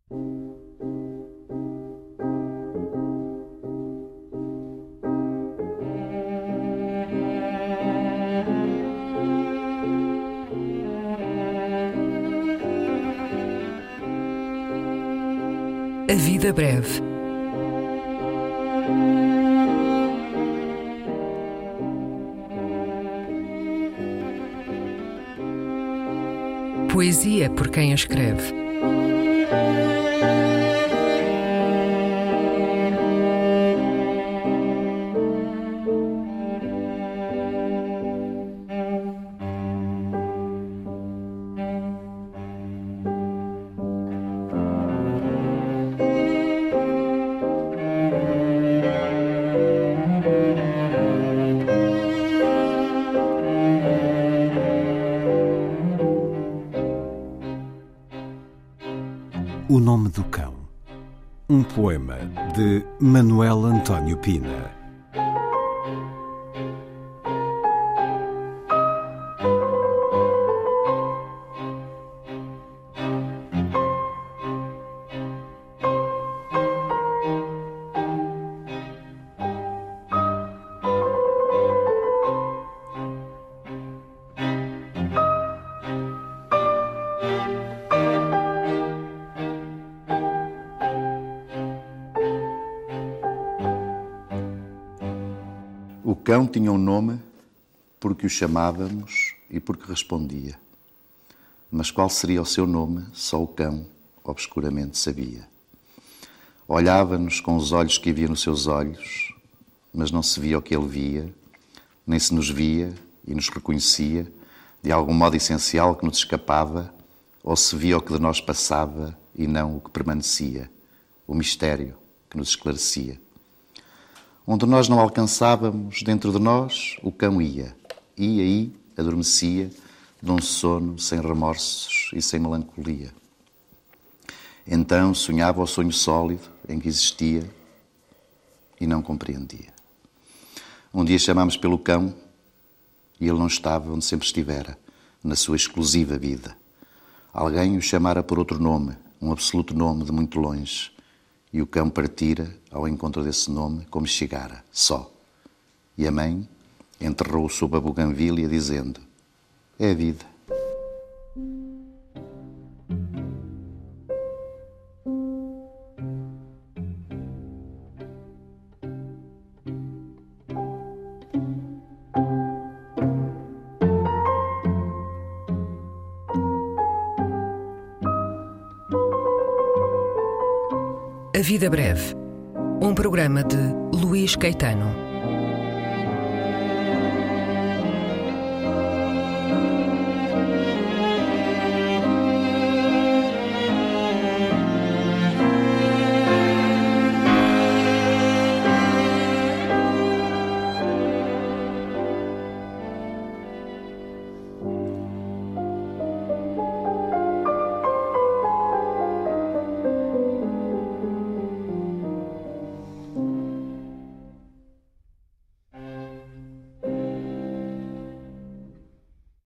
A vida breve. Poesia por quem a escreve. O Nome do Cão. Um poema de Manuel António Pina. O cão tinha um nome porque o chamávamos e porque respondia. Mas qual seria o seu nome, só o cão obscuramente sabia. Olhava-nos com os olhos que havia nos seus olhos, mas não se via o que ele via, nem se nos via e nos reconhecia de algum modo essencial que nos escapava, ou se via o que de nós passava e não o que permanecia, o mistério que nos esclarecia. Onde nós não alcançávamos, dentro de nós, o cão ia. E aí adormecia, de um sono sem remorsos e sem melancolia. Então sonhava o sonho sólido em que existia e não compreendia. Um dia chamámos pelo cão e ele não estava onde sempre estivera, na sua exclusiva vida. Alguém o chamara por outro nome, um absoluto nome de muito longe. E o cão partira ao encontro desse nome como chegara, só. E a mãe enterrou-o sob a buganvília, dizendo: é a vida. A Vida Breve, um programa de Luís Caetano.